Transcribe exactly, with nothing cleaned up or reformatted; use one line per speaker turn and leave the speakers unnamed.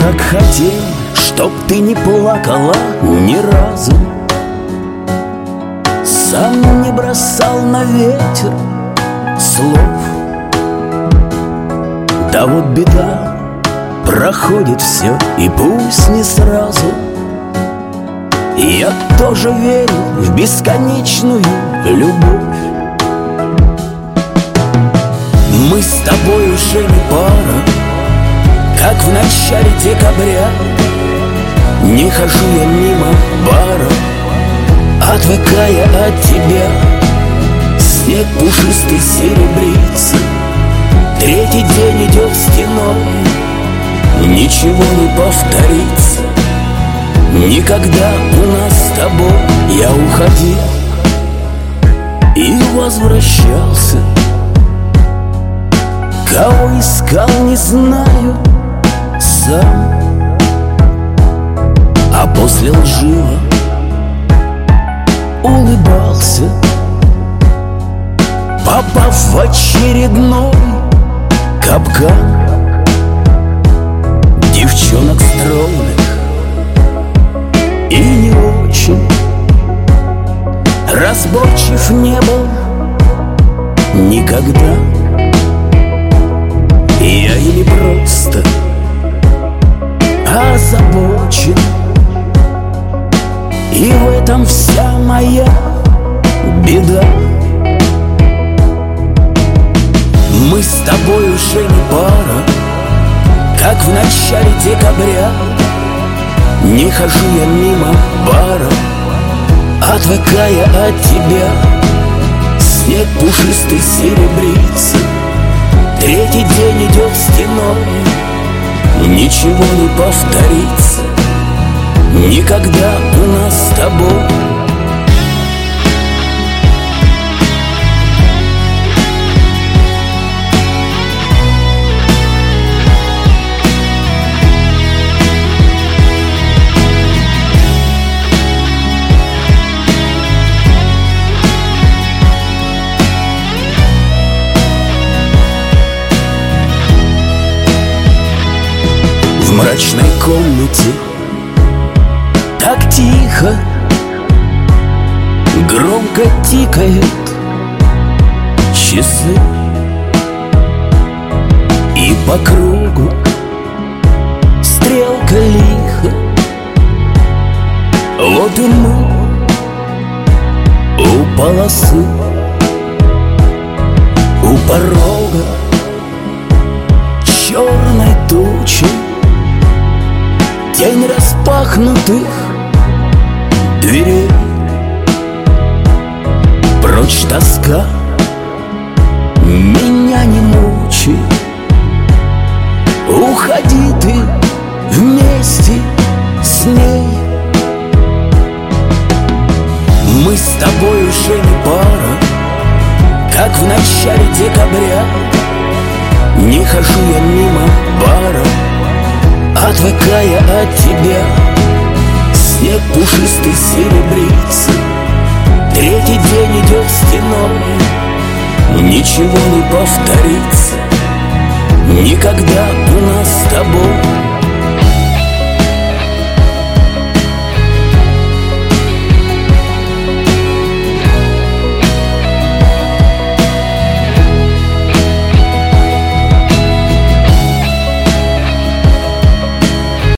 так хотел, чтоб ты не плакала ни разу, сам не бросал на ветер слов. Да вот беда, проходит все, и пусть не сразу. Я тоже верю в бесконечную любовь. Мы с тобой уже не пара, как в начале декабря. Не хожу я мимо бара, отвыкая от тебя. Снег пушистый серебрится, третий день идет стеной. Ничего не повторится никогда у нас с тобой. Я уходил и возвращался, кого искал, не знаю сам. А после лживо улыбался, попав в очередной капкан. Девчонок стройных и не очень, разборчив не был никогда. Я или просто озабочен, и в этом вся моя беда. Мы с тобой уже не пара, как в начале декабря. Не хожу я мимо бара, отвыкая от тебя. Снег пушистый серебрится, третий день идет стеной. Ничего не повторится никогда у нас с тобой. В мрачной комнате так тихо, громко тикают часы, и по кругу стрелка лиха. Вот и мы у полосы, у порога черной тучи. Тень распахнутых дверей, прочь тоска, меня не мучай. Уходи ты вместе с ней. Мы с тобой уже не пара, как в начале декабря. Не хожу я мимо бара, отвыкая от тебя. Снег пушистый серебрится, третий день идет стеной. Ничего не повторится никогда у нас